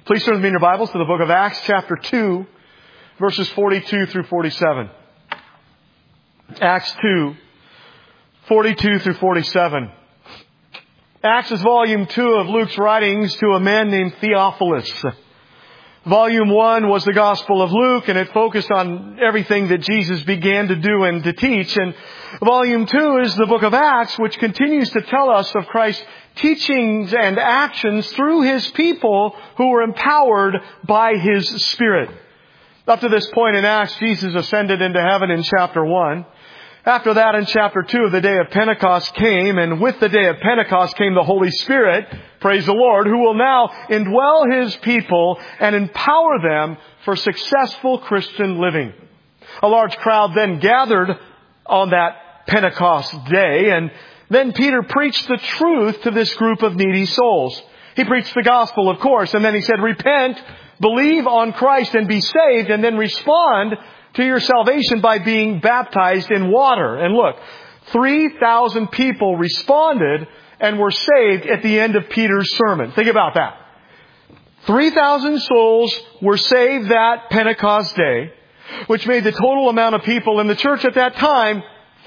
Please turn with me in your Bibles to the book of Acts chapter 2, verses 42 through 47. Acts 2, 42 through 47. Acts is volume 2 of Luke's writings to a man named Theophilus. Volume 1 was the Gospel of Luke, and it focused on everything that Jesus began to do and to teach. And Volume 2 is the book of Acts, which continues to tell us of Christ's teachings and actions through His people who were empowered by His Spirit. Up to this point in Acts, Jesus ascended into heaven in chapter 1. After that, in chapter 2, the day of Pentecost came, and with the day of Pentecost came the Holy Spirit, praise the Lord, who will now indwell His people and empower them for successful Christian living. A large crowd then gathered on that Pentecost day, and then Peter preached the truth to this group of needy souls. He preached the gospel, of course, and then he said, repent, believe on Christ and be saved, and then respond to your salvation by being baptized in water. And look, 3,000 people responded and were saved at the end of Peter's sermon. Think about that. 3,000 souls were saved that Pentecost day, which made the total amount of people in the church at that time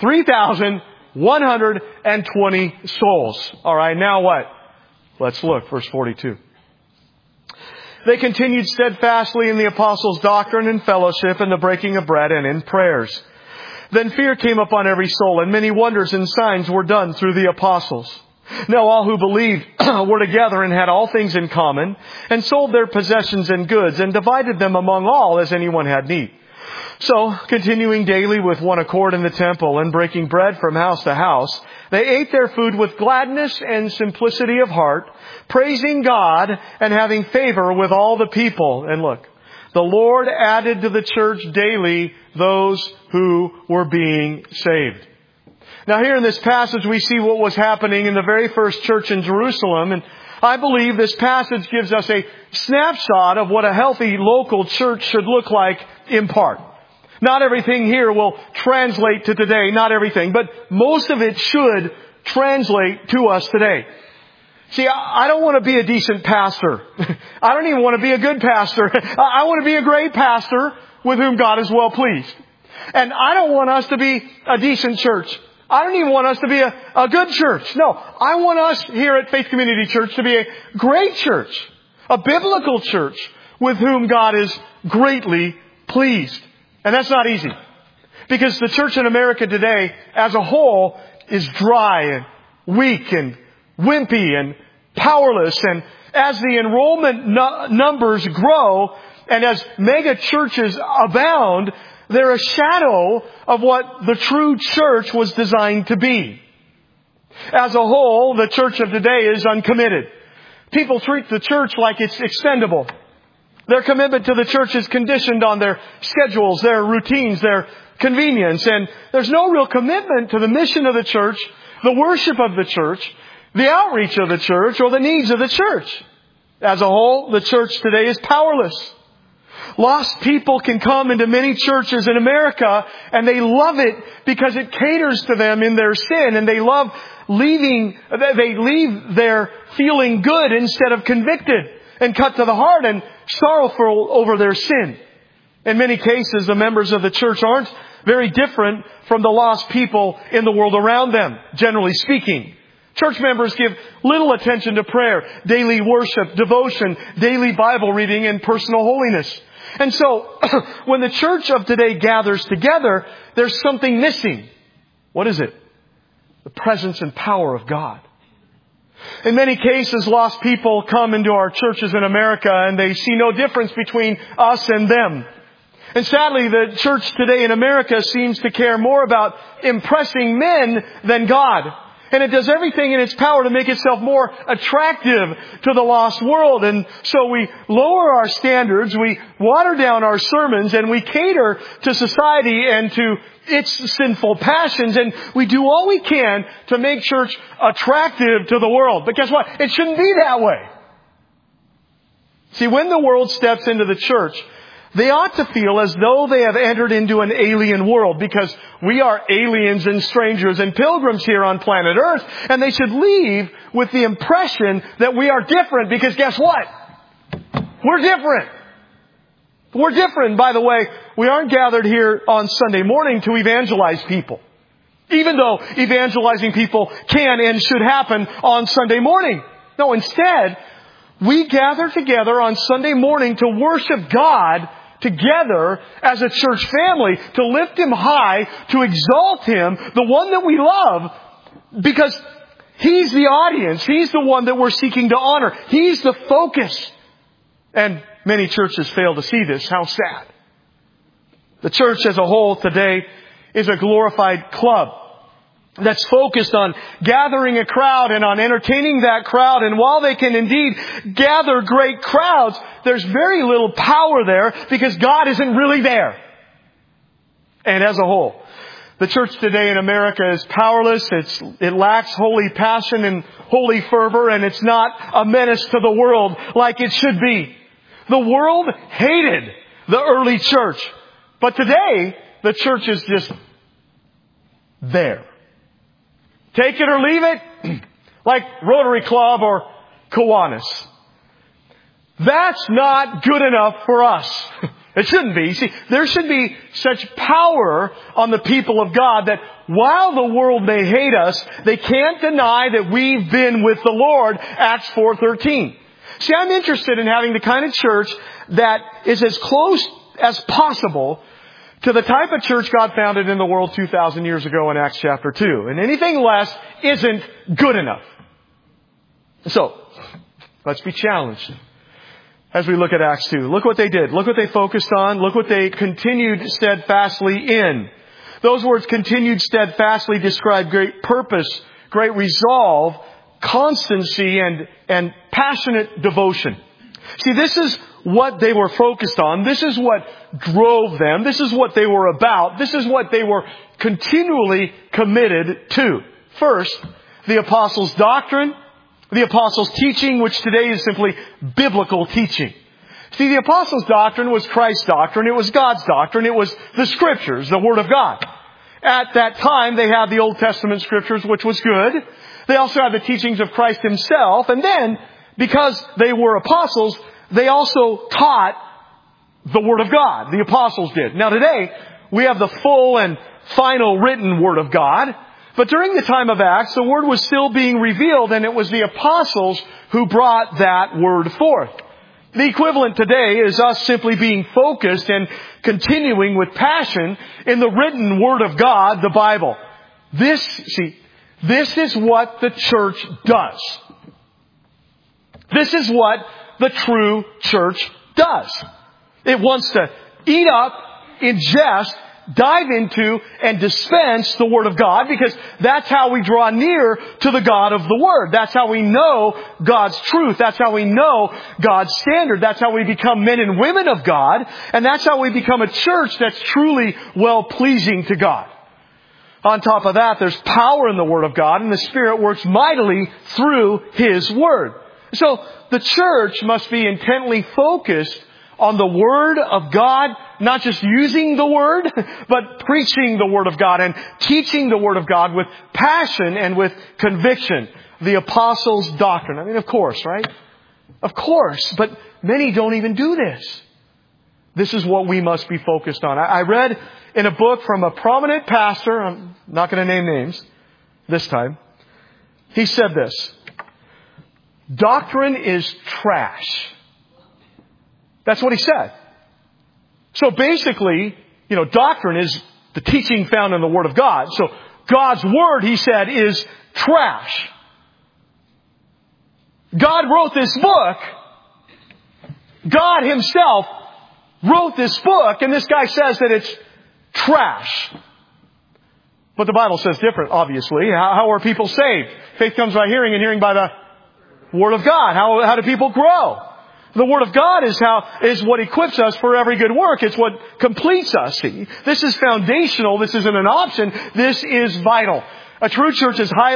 3,120 souls. All right, now what? Let's look, verse 42. They continued steadfastly in the apostles' doctrine and fellowship and the breaking of bread and in prayers. Then fear came upon every soul, and many wonders and signs were done through the apostles. Now all who believed were together and had all things in common, and sold their possessions and goods, and divided them among all as anyone had need. So, continuing daily with one accord in the temple and breaking bread from house to house, they ate their food with gladness and simplicity of heart, praising God and having favor with all the people. And look, the Lord added to the church daily those who were being saved. Now here in this passage we see what was happening in the very first church in Jerusalem, and I believe this passage gives us a snapshot of what a healthy local church should look like in part. Not everything here will translate to today, not everything, but most of it should translate to us today. See, I don't want to be a decent pastor. I don't even want to be a good pastor. I want to be a great pastor with whom God is well pleased. And I don't want us to be a decent church. I don't even want us to be a good church. No, I want us here at Faith Community Church to be a great church, a biblical church with whom God is greatly pleased. And that's not easy. Because the church in America today, as a whole, is dry and weak and wimpy and powerless. And as the enrollment numbers grow and as mega churches abound, they're a shadow of what the true church was designed to be. As a whole, the church of today is uncommitted. People treat the church like it's expendable. Their commitment to the church is conditioned on their schedules, their routines, their convenience. And there's no real commitment to the mission of the church, the worship of the church, the outreach of the church, or the needs of the church. As a whole, the church today is powerless. Lost people can come into many churches in America and they love it because it caters to them in their sin, and they leave there feeling good instead of convicted and cut to the heart and sorrowful over their sin. In many cases, the members of the church aren't very different from the lost people in the world around them, generally speaking. Church members give little attention to prayer, daily worship, devotion, daily Bible reading, and personal holiness. And so, when the church of today gathers together, there's something missing. What is it? The presence and power of God. In many cases, lost people come into our churches in America and they see no difference between us and them. And sadly, the church today in America seems to care more about impressing men than God. And it does everything in its power to make itself more attractive to the lost world. And so we lower our standards, we water down our sermons, and we cater to society and to its sinful passions. And we do all we can to make church attractive to the world. But guess what? It shouldn't be that way. See, when the world steps into the church, they ought to feel as though they have entered into an alien world, because we are aliens and strangers and pilgrims here on planet Earth. And they should leave with the impression that we are different, because guess what? We're different. We're different. By the way, we aren't gathered here on Sunday morning to evangelize people. Even though evangelizing people can and should happen on Sunday morning. No, instead, we gather together on Sunday morning to worship God together as a church family, to lift Him high, to exalt Him, the one that we love, because He's the audience. He's the one that we're seeking to honor. He's the focus. And many churches fail to see this. How sad. The church as a whole today is a glorified club that's focused on gathering a crowd and on entertaining that crowd. And while they can indeed gather great crowds, there's very little power there because God isn't really there. And as a whole, the church today in America is powerless. It lacks holy passion and holy fervor, and it's not a menace to the world like it should be. The world hated the early church. But today, the church is just there. Take it or leave it, like Rotary Club or Kiwanis. That's not good enough for us. It shouldn't be. See, there should be such power on the people of God that while the world may hate us, they can't deny that we've been with the Lord, Acts 4:13. See, I'm interested in having the kind of church that is as close as possible to the type of church God founded in the world 2,000 years ago in Acts chapter 2. And anything less isn't good enough. So, let's be challenged as we look at Acts 2. Look what they did. Look what they focused on. Look what they continued steadfastly in. Those words, continued steadfastly, describe great purpose, great resolve, constancy, and passionate devotion. See, this is what they were focused on. This is what drove them. This is what they were about. This is what they were continually committed to. First, the apostles' doctrine, the apostles' teaching, which today is simply biblical teaching. See, the apostles' doctrine was Christ's doctrine. It was God's doctrine. It was the Scriptures, the Word of God. At that time, they had the Old Testament Scriptures, which was good. They also had the teachings of Christ Himself. And then, because they were apostles, they also taught the Word of God. The apostles did. Now today, we have the full and final written Word of God. But during the time of Acts, the Word was still being revealed, and it was the apostles who brought that Word forth. The equivalent today is us simply being focused and continuing with passion in the written Word of God, the Bible. This is what the church does. This is what the true church does. It wants to eat up, ingest, dive into, and dispense the Word of God, because that's how we draw near to the God of the Word. That's how we know God's truth. That's how we know God's standard. That's how we become men and women of God. And that's how we become a church that's truly well-pleasing to God. On top of that, there's power in the Word of God, and the Spirit works mightily through His Word. So, the church must be intently focused on the Word of God, not just using the Word, but preaching the Word of God and teaching the Word of God with passion and with conviction. The apostles' doctrine. I mean, of course, right? Of course. But many don't even do this. This is what we must be focused on. I read in a book from a prominent pastor, I'm not going to name names this time. He said this: doctrine is trash. That's what he said. So basically, doctrine is the teaching found in the Word of God. So God's Word, he said, is trash. God wrote this book. God Himself wrote this book, and this guy says that it's trash. But the Bible says different, obviously. How are people saved? Faith comes by hearing, and hearing by the Word of God. How do people grow? The Word of God is what equips us for every good work. It's what completes us. See, this is foundational. This isn't an option. This is vital. A true church is highly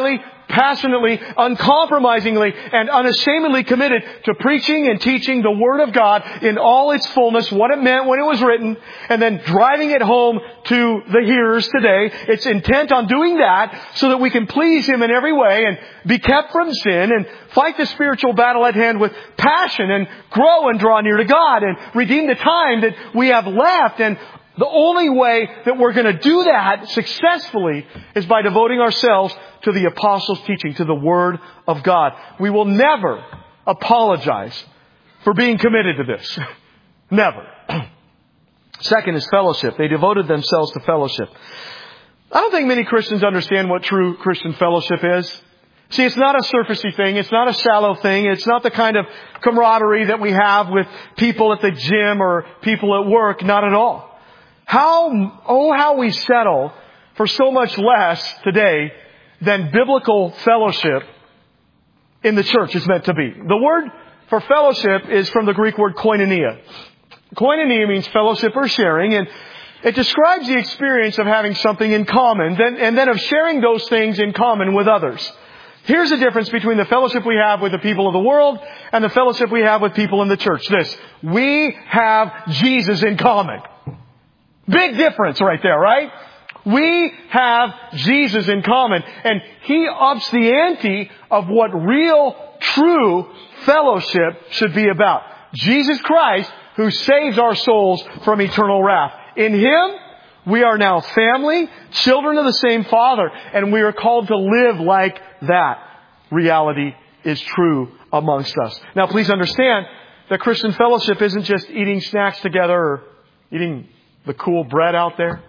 passionately, uncompromisingly, and unashamedly committed to preaching and teaching the Word of God in all its fullness, what it meant when it was written, and then driving it home to the hearers today. It's intent on doing that so that we can please Him in every way and be kept from sin and fight the spiritual battle at hand with passion and grow and draw near to God and redeem the time that we have left. And the only way that we're going to do that successfully is by devoting ourselves to the Apostles' teaching, to the Word of God. We will never apologize for being committed to this. Never. Second is fellowship. They devoted themselves to fellowship. I don't think many Christians understand what true Christian fellowship is. See, it's not a surfacey thing. It's not a shallow thing. It's not the kind of camaraderie that we have with people at the gym or people at work. Not at all. How we settle for so much less today than biblical fellowship in the church is meant to be. The word for fellowship is from the Greek word koinonia. Koinonia means fellowship or sharing, and it describes the experience of having something in common, and then of sharing those things in common with others. Here's the difference between the fellowship we have with the people of the world and the fellowship we have with people in the church. This: we have Jesus in common. Big difference right there, right? We have Jesus in common. And He ups the ante of what real, true fellowship should be about. Jesus Christ, who saves our souls from eternal wrath. In Him, we are now family, children of the same Father, and we are called to live like that reality is true amongst us. Now, please understand that Christian fellowship isn't just eating snacks together or eating the cool bread out there.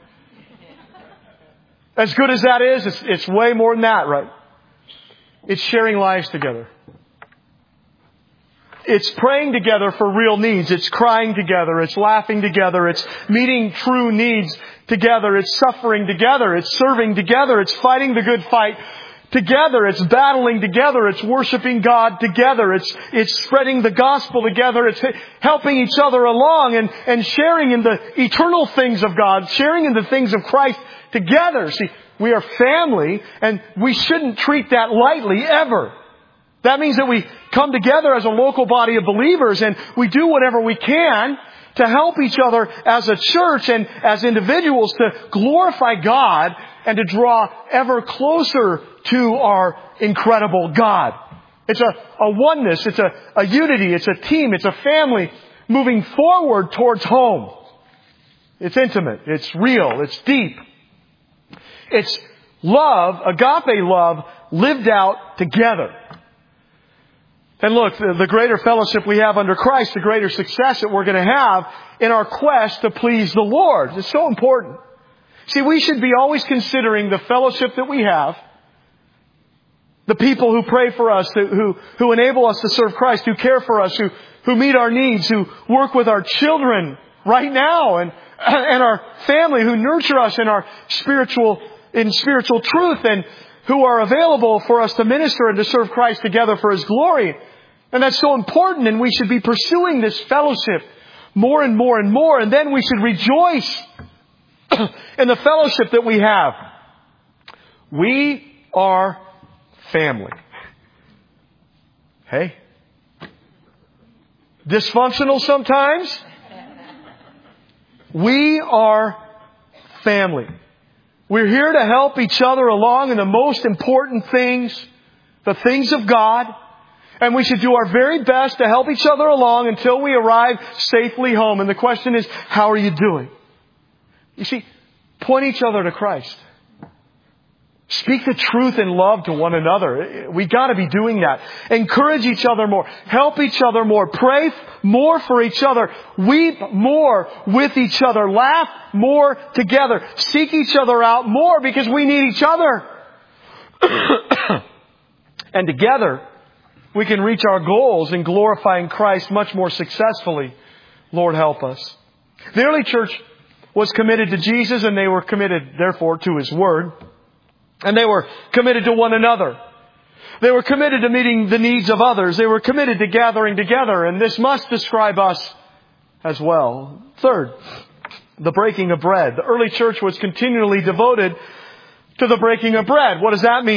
As good as that is, it's way more than that, right? It's sharing lives together. It's praying together for real needs. It's crying together. It's laughing together. It's meeting true needs together. It's suffering together. It's serving together. It's fighting the good fight together. It's battling together. It's worshiping God together. It's spreading the gospel together. It's helping each other along and sharing in the eternal things of God, sharing in the things of Christ together. See, we are family, and we shouldn't treat that lightly ever. That means that we come together as a local body of believers, and we do whatever we can to help each other as a church and as individuals to glorify God and to draw ever closer to our incredible God. It's a oneness. It's a unity. It's a team. It's a family moving forward towards home. It's intimate. It's real. It's deep. It's love, agape love, lived out together. And look, the greater fellowship we have under Christ, the greater success that we're going to have in our quest to please the Lord. It's so important. See, we should be always considering the fellowship that we have, the people who pray for us, who enable us to serve Christ, who care for us, who meet our needs, who work with our children right now, and our family, who nurture us in spiritual truth, and who are available for us to minister and to serve Christ together for His glory. And that's so important, and we should be pursuing this fellowship more and more and more, and then we should rejoice in the fellowship that we have. We are family. Hey? Dysfunctional sometimes? We are family. We're here to help each other along in the most important things, the things of God. And we should do our very best to help each other along until we arrive safely home. And the question is, how are you doing? You see, point each other to Christ. Speak the truth in love to one another. We got to be doing that. Encourage each other more. Help each other more. Pray more for each other. Weep more with each other. Laugh more together. Seek each other out more because we need each other. And together, we can reach our goals in glorifying Christ much more successfully. Lord, help us. The early church was committed to Jesus, and they were committed, therefore, to His Word. And they were committed to one another. They were committed to meeting the needs of others. They were committed to gathering together. And this must describe us as well. Third, the breaking of bread. The early church was continually devoted to the breaking of bread. What does that mean?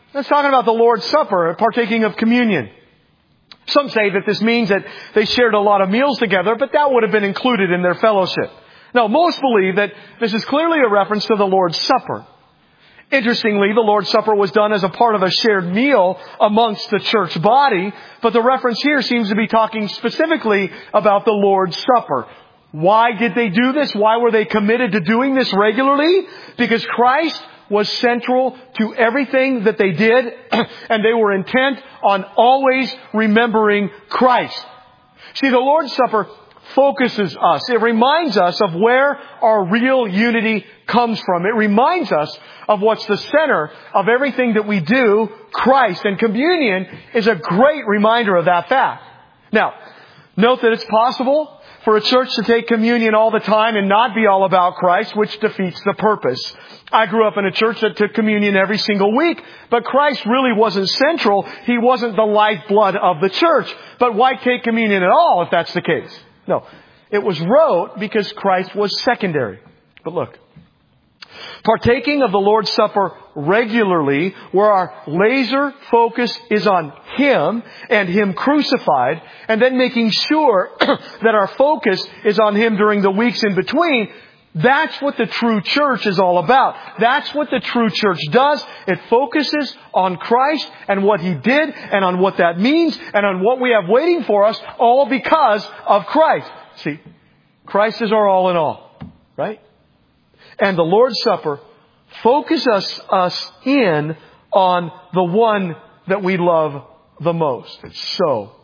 That's talking about the Lord's Supper, partaking of communion. Some say that this means that they shared a lot of meals together, but that would have been included in their fellowship. No, most believe that this is clearly a reference to the Lord's Supper. Interestingly, the Lord's Supper was done as a part of a shared meal amongst the church body, but the reference here seems to be talking specifically about the Lord's Supper. Why did they do this? Why were they committed to doing this regularly? Because Christ was central to everything that they did, and they were intent on always remembering Christ. See, the Lord's Supper focuses us. It reminds us of where our real unity comes from. It reminds us of what's the center of everything that we do, Christ. And communion is a great reminder of that fact. Now, note that it's possible for a church to take communion all the time and not be all about Christ, which defeats the purpose. I grew up in a church that took communion every single week, but Christ really wasn't central. He wasn't the lifeblood of the church. But why take communion at all if that's the case? No. It was wrote because Christ was secondary. But look, partaking of the Lord's Supper regularly, where our laser focus is on Him and Him crucified, and then making sure that our focus is on Him during the weeks in between, that's what the true church is all about. That's what the true church does. It focuses on Christ and what He did and on what that means and on what we have waiting for us, all because of Christ. See, Christ is our all in all, right? And the Lord's Supper focuses us in on the one that we love the most. It's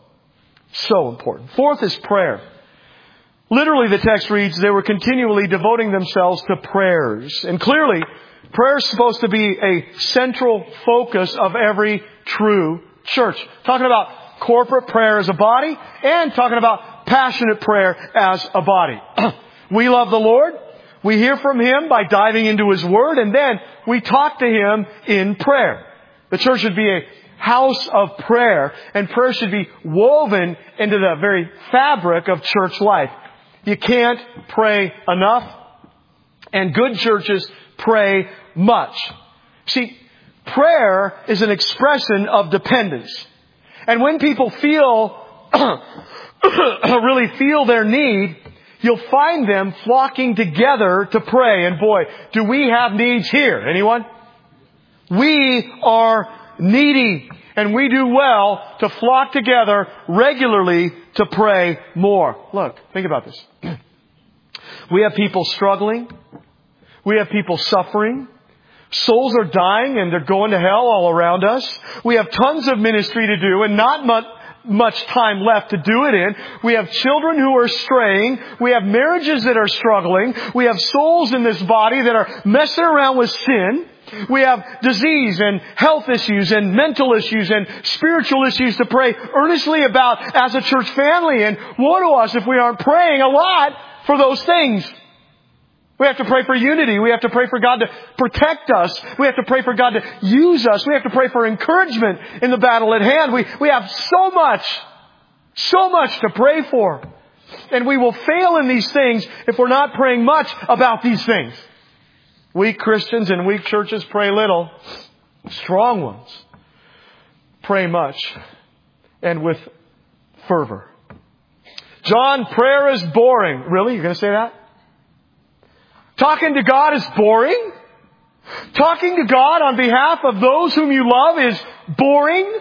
so important. Fourth is prayer. Literally, the text reads, they were continually devoting themselves to prayers. And clearly, prayer is supposed to be a central focus of every true church. Talking about corporate prayer as a body and talking about passionate prayer as a body. We love the Lord. We hear from Him by diving into His Word, and then we talk to Him in prayer. The church should be a house of prayer, and prayer should be woven into the very fabric of church life. You can't pray enough, and good churches pray much. See, prayer is an expression of dependence. And when people really feel their need, you'll find them flocking together to pray. And boy, do we have needs here. Anyone? We are needy. And we do well to flock together regularly to pray more. Look, think about this. We have people struggling. We have people suffering. Souls are dying and they're going to hell all around us. We have tons of ministry to do and not much time left to do it in. We have children who are straying. We have marriages that are struggling. We have souls in this body that are messing around with sin. We have disease and health issues and mental issues and spiritual issues to pray earnestly about as a church family. And woe to us if we aren't praying a lot for those things. We have to pray for unity. We have to pray for God to protect us. We have to pray for God to use us. We have to pray for encouragement in the battle at hand. We have so much to pray for. And we will fail in these things if we're not praying much about these things. Weak Christians and weak churches pray little. Strong ones pray much and with fervor. John, prayer is boring. Really? You're going to say that? Talking to God is boring? Talking to God on behalf of those whom you love is boring?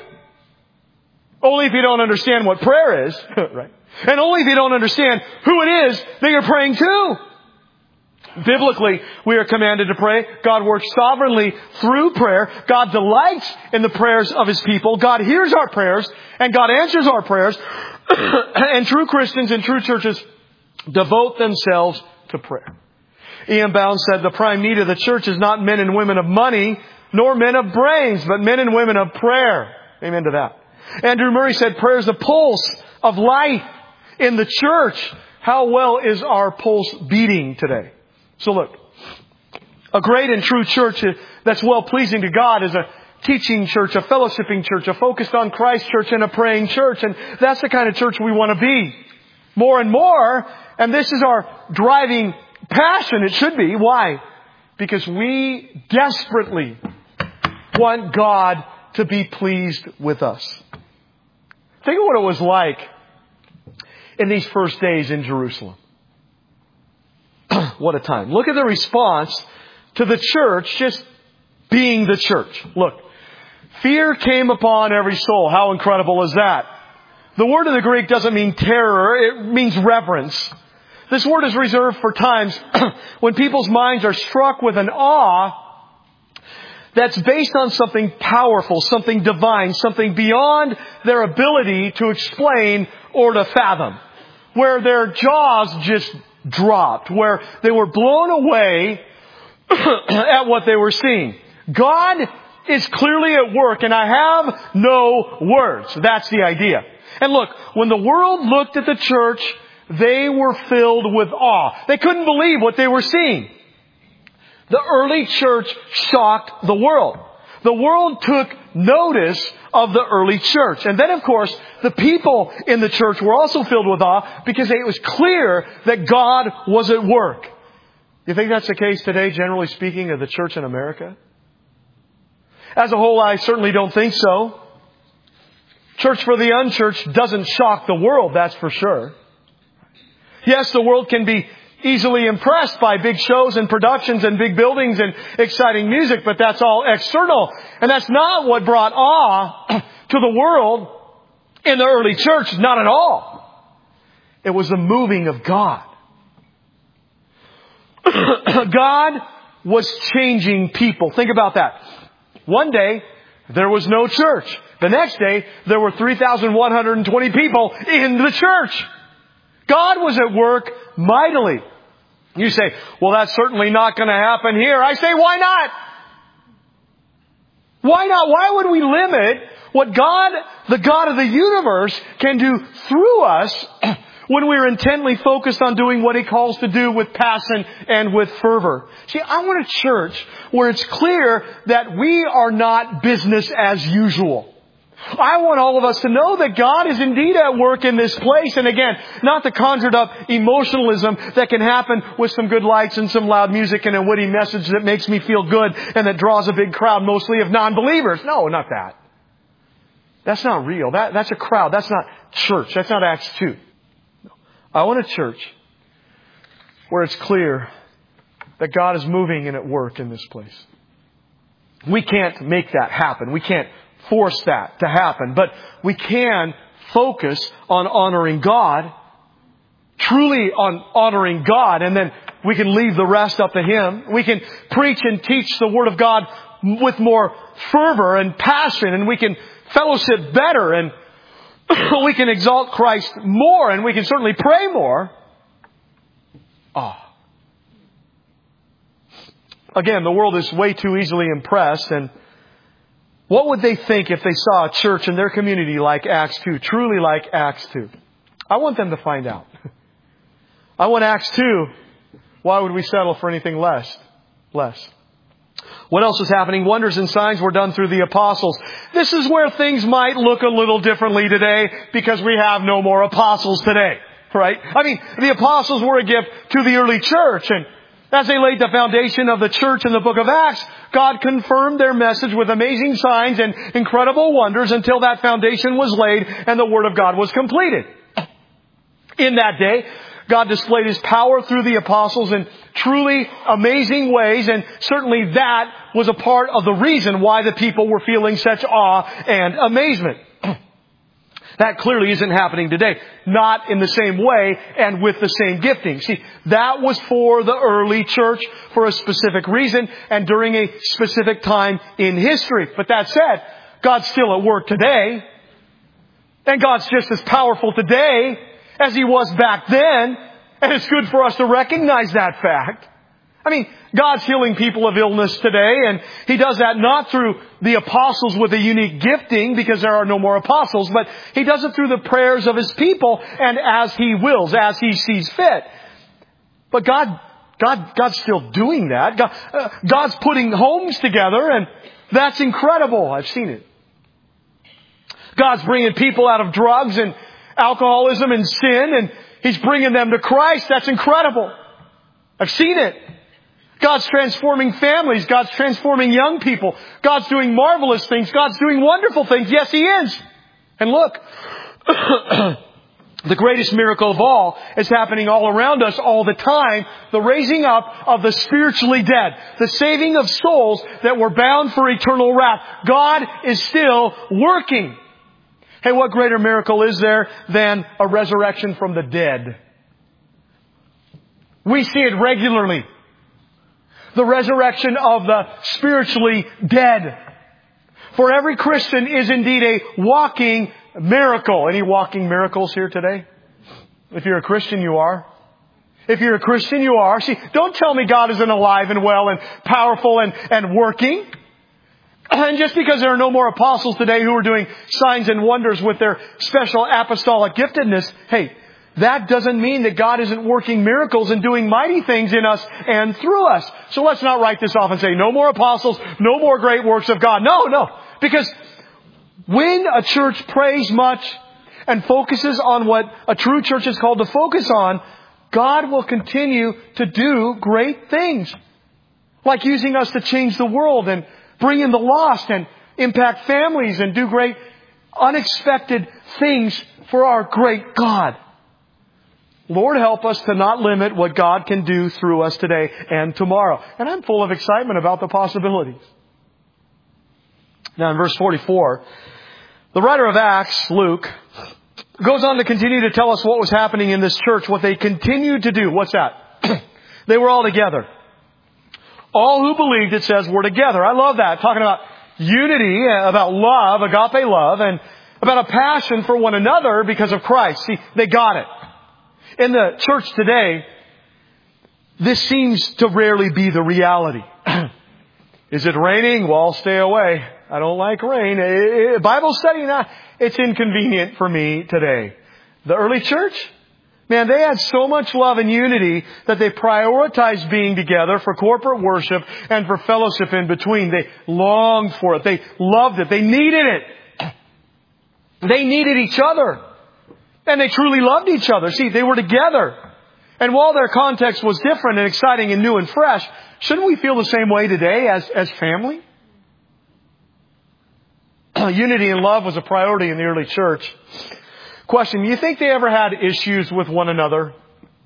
Only if you don't understand what prayer is. Right? And only if you don't understand who it is that you're praying to. Biblically, we are commanded to pray. God works sovereignly through prayer. God delights in the prayers of His people. God hears our prayers and God answers our prayers. And true Christians and true churches devote themselves to prayer. E.M. Bounds said, the prime need of the church is not men and women of money, nor men of brains, but men and women of prayer. Amen to that. Andrew Murray said, prayer is the pulse of life in the church. How well is our pulse beating today? So look, a great and true church that's well-pleasing to God is a teaching church, a fellowshipping church, a focused on Christ church, and a praying church. And that's the kind of church we want to be. More and more, and this is our driving passion, it should be. Why? Because we desperately want God to be pleased with us. Think of what it was like in these first days in Jerusalem. What a time. Look at the response to the church just being the church. Look, fear came upon every soul. How incredible is that? The word in the Greek doesn't mean terror. It means reverence. This word is reserved for times when people's minds are struck with an awe that's based on something powerful, something divine, something beyond their ability to explain or to fathom. Where their jaws just dropped, where they were blown away at what they were seeing. God is clearly at work, and I have no words. That's the idea. And look, when the world looked at the church, they were filled with awe. They couldn't believe what they were seeing. The early church shocked the world. The world took notice of the early church. And then, of course, the people in the church were also filled with awe because it was clear that God was at work. You think that's the case today, generally speaking, of the church in America? As a whole, I certainly don't think so. Church for the unchurched doesn't shock the world, that's for sure. Yes, the world can be easily impressed by big shows and productions and big buildings and exciting music, but that's all external. And that's not what brought awe to the world in the early church, not at all. It was the moving of God. God was changing people. Think about that. One day, there was no church. The next day, there were 3,120 people in the church. God was at work mightily. You say, well, that's certainly not going to happen here. I say, why not? Why not? Why would we limit what God, the God of the universe, can do through us when we're intently focused on doing what He calls to do with passion and with fervor? See, I want a church where it's clear that we are not business as usual. I want all of us to know that God is indeed at work in this place. And again, not the conjured up emotionalism that can happen with some good lights and some loud music and a witty message that makes me feel good and that draws a big crowd mostly of non-believers. No, not that. That's not real. That's a crowd. That's not church. That's not Acts 2. No. I want a church where it's clear that God is moving and at work in this place. We can't make that happen. We can't force that to happen. But we can focus on honoring God, truly on honoring God, and then we can leave the rest up to Him. We can preach and teach the Word of God with more fervor and passion, and we can fellowship better, and we can exalt Christ more, and we can certainly pray more. Again, the world is way too easily impressed, and what would they think if they saw a church in their community like Acts 2, truly like Acts 2? I want them to find out. I want Acts 2. Why would we settle for anything less? What else was happening? Wonders and signs were done through the apostles. This is where things might look a little differently today because we have no more apostles today, right? I mean, the apostles were a gift to the early church, and as they laid the foundation of the church in the book of Acts, God confirmed their message with amazing signs and incredible wonders until that foundation was laid and the Word of God was completed. In that day, God displayed His power through the apostles in truly amazing ways, and certainly that was a part of the reason why the people were feeling such awe and amazement. That clearly isn't happening today. Not in the same way and with the same gifting. See, that was for the early church for a specific reason and during a specific time in history. But that said, God's still at work today. And God's just as powerful today as He was back then. And it's good for us to recognize that fact. I mean, God's healing people of illness today, and He does that not through the apostles with a unique gifting because there are no more apostles, but He does it through the prayers of His people and as He wills, as He sees fit. But God's still doing that. God's putting homes together, and that's incredible. I've seen it. God's bringing people out of drugs and alcoholism and sin, and He's bringing them to Christ. That's incredible. I've seen it. God's transforming families. God's transforming young people. God's doing marvelous things. God's doing wonderful things. Yes, He is. And look, the greatest miracle of all is happening all around us all the time. The raising up of the spiritually dead. The saving of souls that were bound for eternal wrath. God is still working. Hey, what greater miracle is there than a resurrection from the dead? We see it regularly. The resurrection of the spiritually dead. For every Christian is indeed a walking miracle. Any walking miracles here today? If you're a Christian, you are. If you're a Christian, you are. See, don't tell me God isn't alive and well and powerful and working. And just because there are no more apostles today who are doing signs and wonders with their special apostolic giftedness, hey, that doesn't mean that God isn't working miracles and doing mighty things in us and through us. So let's not write this off and say, no more apostles, no more great works of God. No. Because when a church prays much and focuses on what a true church is called to focus on, God will continue to do great things. Like using us to change the world and bring in the lost and impact families and do great unexpected things for our great God. Lord, help us to not limit what God can do through us today and tomorrow. And I'm full of excitement about the possibilities. Now in verse 44, the writer of Acts, Luke, goes on to continue to tell us what was happening in this church, what they continued to do. What's that? They were all together. All who believed, it says, were together. I love that. Talking about unity, about love, agape love, and about a passion for one another because of Christ. See, they got it. In the church today, this seems to rarely be the reality. Is it raining? Well, stay away. I don't like rain. Bible study, it's inconvenient for me today. The early church, man, they had so much love and unity that they prioritized being together for corporate worship and for fellowship in between. They longed for it. They loved it. They needed it. They needed each other. And they truly loved each other. See, they were together. And while their context was different and exciting and new and fresh, shouldn't we feel the same way today as family? Unity and love was a priority in the early church. Question, do you think they ever had issues with one another?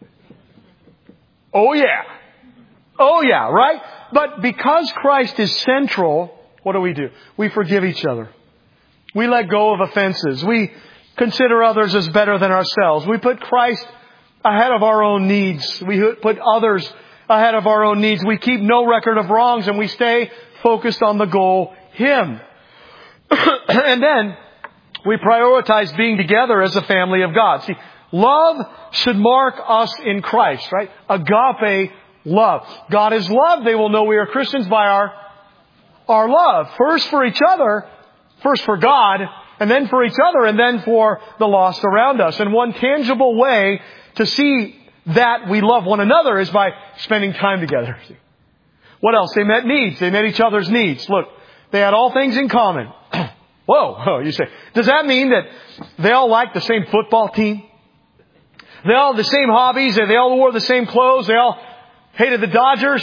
Oh yeah, right? But because Christ is central, what do? We forgive each other. We let go of offenses. We consider others as better than ourselves. We put Christ ahead of our own needs. We put others ahead of our own needs. We keep no record of wrongs and we stay focused on the goal, Him. And then we prioritize being together as a family of God. See, love should mark us in Christ, right? Agape love. God is love. They will know we are Christians by our love. First for each other, first for God, and then for each other, and then for the lost around us. And one tangible way to see that we love one another is by spending time together. What else? They met needs. They met each other's needs. Look, they had all things in common. Whoa, you say, does that mean that they all liked the same football team? They all had the same hobbies? They all wore the same clothes? They all hated the Dodgers?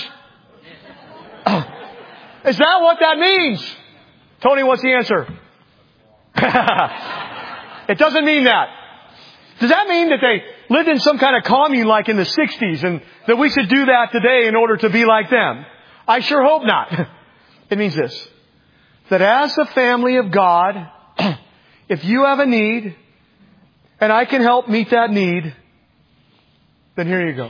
Is that what that means? Tony, what's the answer? It doesn't mean that. Does that mean that they lived in some kind of commune like in the 60s and that we should do that today in order to be like them? I sure hope not. It means this, that as a family of God, if you have a need and I can help meet that need, then here you go.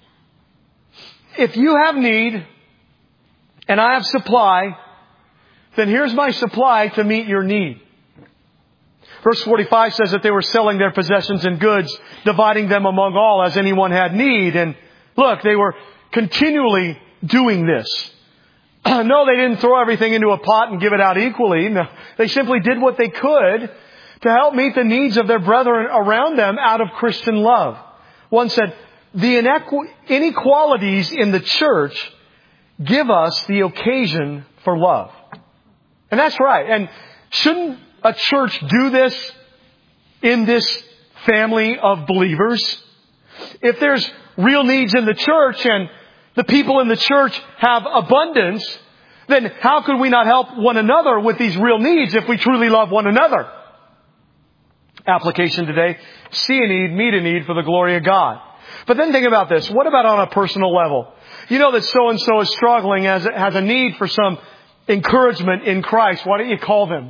If you have need and I have supply, then here's my supply to meet your need. Verse 45 says that they were selling their possessions and goods, dividing them among all as anyone had need. And look, they were continually doing this. No, they didn't throw everything into a pot and give it out equally. No, they simply did what they could to help meet the needs of their brethren around them out of Christian love. One said, the inequalities in the church give us the occasion for love. And that's right. And shouldn't a church do this in this family of believers? If there's real needs in the church and the people in the church have abundance, then how could we not help one another with these real needs if we truly love one another? Application today. See a need, meet a need for the glory of God. But then think about this. What about on a personal level? You know that so-and-so is struggling, has a need for some encouragement in Christ. Why don't you call them?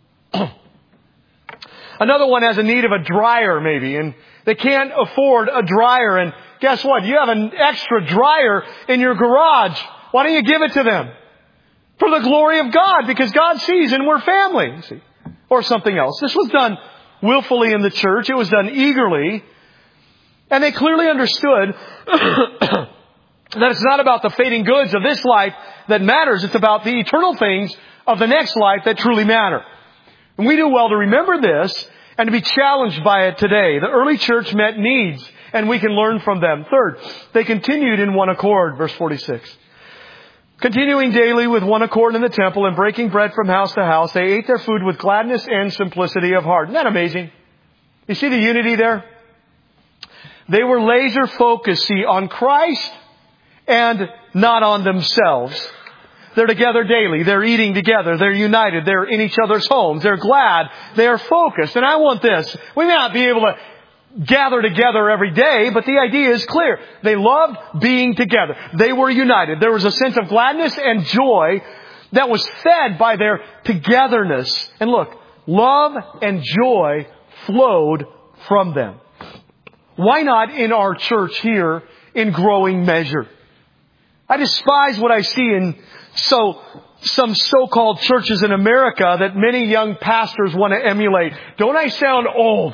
Another one has a need of a dryer maybe, and they can't afford a dryer. And guess what? You have an extra dryer in your garage. Why don't you give it to them? For the glory of God, because God sees and we're family. You see? Or something else. This was done willfully in the church. It was done eagerly. And they clearly understood that it's not about the fading goods of this life that matters. It's about the eternal things of the next life that truly matter. And we do well to remember this and to be challenged by it today. The early church met needs, and we can learn from them. Third, they continued in one accord, verse 46. Continuing daily with one accord in the temple and breaking bread from house to house, they ate their food with gladness and simplicity of heart. Isn't that amazing? You see the unity there? They were laser focused, see, on Christ and not on themselves. They're together daily. They're eating together. They're united. They're in each other's homes. They're glad. They're focused. And I want this. We may not be able to gather together every day, but the idea is clear. They loved being together. They were united. There was a sense of gladness and joy that was fed by their togetherness. And look, love and joy flowed from them. Why not in our church here in growing measure? I despise what I see in some so-called churches in America that many young pastors want to emulate. Don't I sound old?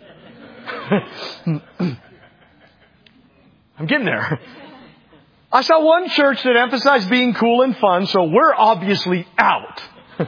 I'm getting there. I saw one church that emphasized being cool and fun, so we're obviously out.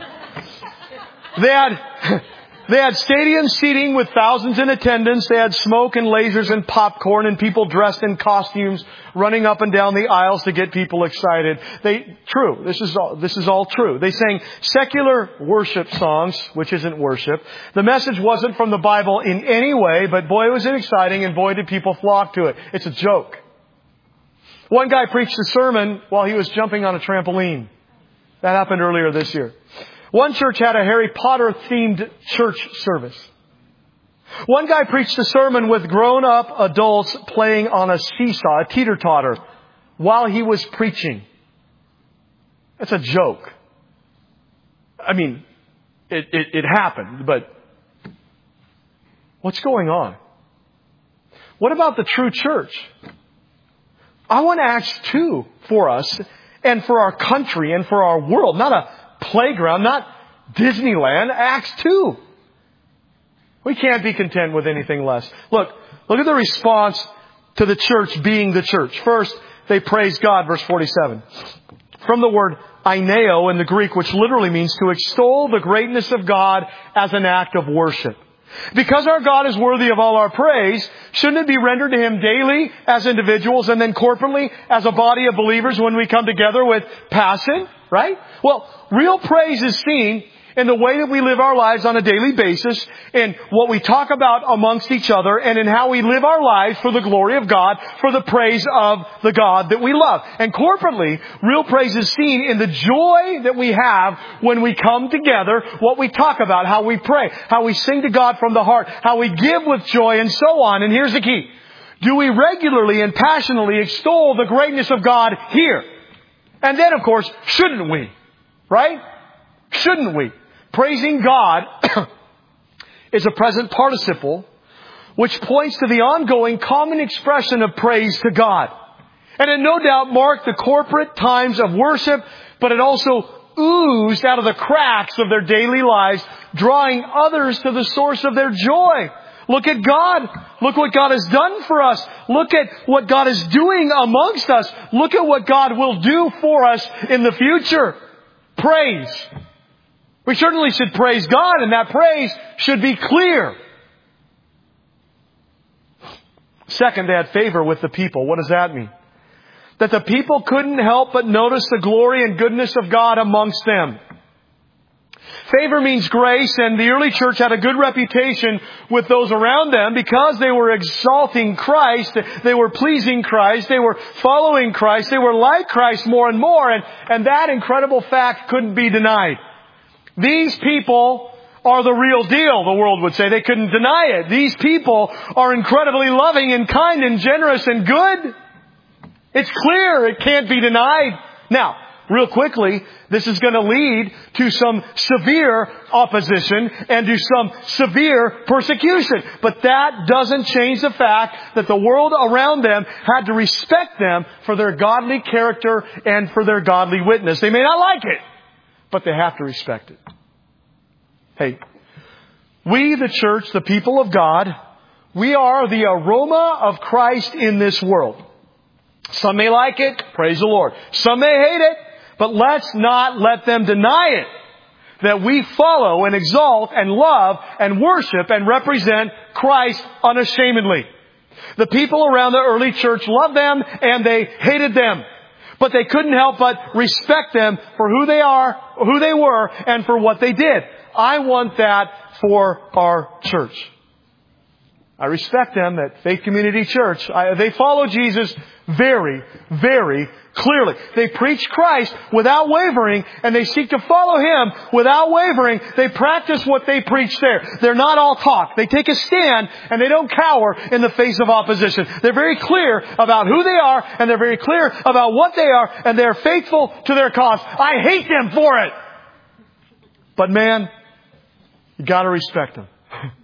They had stadium seating with thousands in attendance. They had smoke and lasers and popcorn and people dressed in costumes running up and down the aisles to get people excited. True. This is all true. They sang secular worship songs, which isn't worship. The message wasn't from the Bible in any way, but boy, was it exciting and boy, did people flock to it. It's a joke. One guy preached a sermon while he was jumping on a trampoline. That happened earlier this year. One church had a Harry Potter themed church service. One guy preached a sermon with grown-up adults playing on a seesaw, a teeter-totter, while he was preaching. That's a joke. I mean, it happened, but what's going on? What about the true church? I want Acts 2 for us and for our country and for our world, not a playground, not Disneyland, Acts 2. We can't be content with anything less. Look at the response to the church being the church. First, they praise God, verse 47. From the word aineo in the Greek, which literally means to extol the greatness of God as an act of worship. Because our God is worthy of all our praise, shouldn't it be rendered to Him daily as individuals and then corporately as a body of believers when we come together with passion, right? Well, real praise is seen in the way that we live our lives on a daily basis, in what we talk about amongst each other, and in how we live our lives for the glory of God, for the praise of the God that we love. And corporately, real praise is seen in the joy that we have when we come together, what we talk about, how we pray, how we sing to God from the heart, how we give with joy, and so on. And here's the key. Do we regularly and passionately extol the greatness of God here? And then, of course, shouldn't we? Right? Shouldn't we? Praising God is a present participle which points to the ongoing common expression of praise to God. And it no doubt marked the corporate times of worship, but it also oozed out of the cracks of their daily lives, drawing others to the source of their joy. Look at God. Look what God has done for us. Look at what God is doing amongst us. Look at what God will do for us in the future. Praise. We certainly should praise God, and that praise should be clear. Second, they had favor with the people. What does that mean? That the people couldn't help but notice the glory and goodness of God amongst them. Favor means grace, and the early church had a good reputation with those around them because they were exalting Christ, they were pleasing Christ, they were following Christ, they were like Christ more and more, and that incredible fact couldn't be denied. These people are the real deal, the world would say. They couldn't deny it. These people are incredibly loving and kind and generous and good. It's clear. It can't be denied. Now, real quickly, this is going to lead to some severe opposition and to some severe persecution. But that doesn't change the fact that the world around them had to respect them for their godly character and for their godly witness. They may not like it, but they have to respect it. Hey, we, the church, the people of God, we are the aroma of Christ in this world. Some may like it, praise the Lord. Some may hate it, but let's not let them deny it. That we follow and exalt and love and worship and represent Christ unashamedly. The people around the early church loved them and they hated them. But they couldn't help but respect them for who they are, who they were, and for what they did. I want that for our church. I respect them at Faith Community Church. They follow Jesus very, very clearly. They preach Christ without wavering, and they seek to follow Him without wavering. They practice what they preach there. They're not all talk. They take a stand, and they don't cower in the face of opposition. They're very clear about who they are, and they're very clear about what they are, and they're faithful to their cause. I hate them for it. But man, you gotta respect them.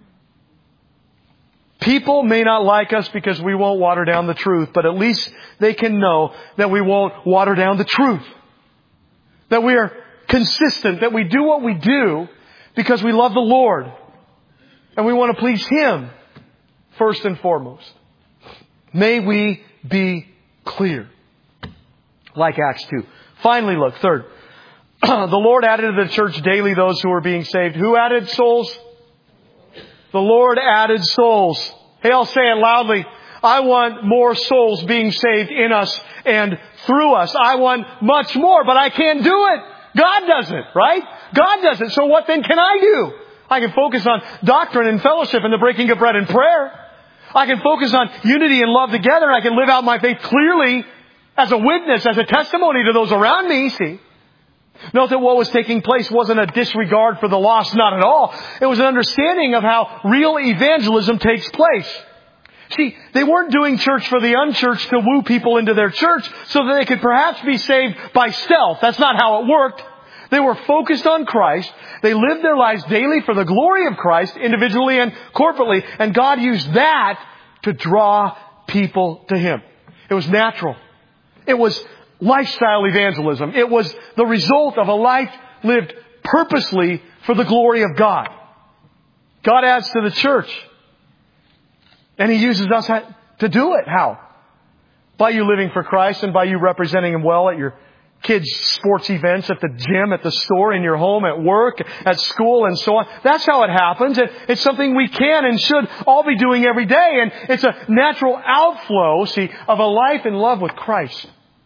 People may not like us because we won't water down the truth, but at least they can know that we won't water down the truth. That we are consistent, that we do what we do because we love the Lord. And we want to please Him first and foremost. May we be clear. Like Acts 2. Finally, look, third. The Lord added to the church daily those who were being saved. Who added souls? The Lord added souls. Hey, I'll say it loudly. I want more souls being saved in us and through us. I want much more, but I can't do it. God does it, right? God does it. So what then can I do? I can focus on doctrine and fellowship and the breaking of bread and prayer. I can focus on unity and love together. I can live out my faith clearly as a witness, as a testimony to those around me, see? Note that what was taking place wasn't a disregard for the lost, not at all. It was an understanding of how real evangelism takes place. See, they weren't doing church for the unchurched to woo people into their church so that they could perhaps be saved by stealth. That's not how it worked. They were focused on Christ. They lived their lives daily for the glory of Christ, individually and corporately. And God used that to draw people to Him. It was natural. It was lifestyle evangelism. It was the result of a life lived purposely for the glory of God. God adds to the church. And He uses us to do it. How? By you living for Christ and by you representing Him well at your kids' sports events, at the gym, at the store, in your home, at work, at school, and so on. That's how it happens. It's something we can and should all be doing every day. And it's a natural outflow, see, of a life in love with Christ.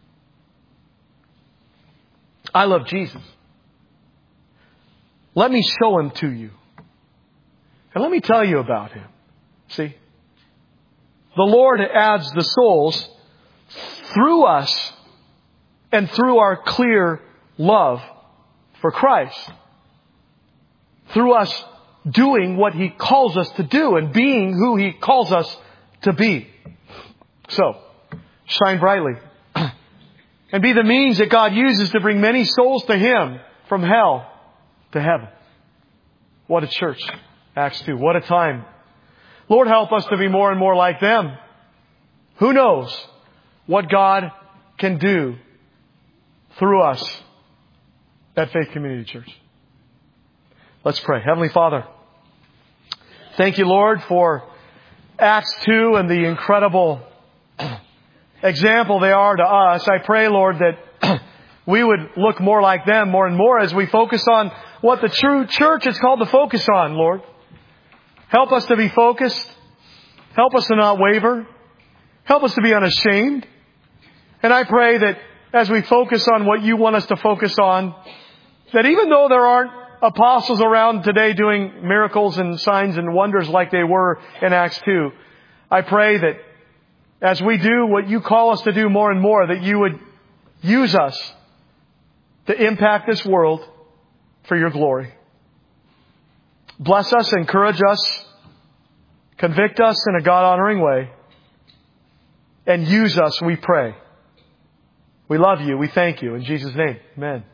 I love Jesus. Let me show Him to you. And let me tell you about Him. See? The Lord adds the souls through us and through our clear love for Christ. Through us doing what He calls us to do and being who He calls us to be. So, shine brightly. And be the means that God uses to bring many souls to Him from hell to heaven. What a church. Acts 2. What a time. Lord, help us to be more and more like them. Who knows what God can do through us at Faith Community Church. Let's pray. Heavenly Father, thank you, Lord, for Acts 2 and the incredible example they are to us. I pray, Lord, that we would look more like them more and more as we focus on what the true church is called to focus on, Lord. Help us to be focused. Help us to not waver. Help us to be unashamed. And I pray that as we focus on what you want us to focus on, that even though there aren't apostles around today doing miracles and signs and wonders like they were in Acts 2. I pray that as we do what you call us to do more and more, that you would use us to impact this world for your glory. Bless us, encourage us, convict us in a God-honoring way, and use us, we pray. We love you. We thank you. In Jesus' name, amen.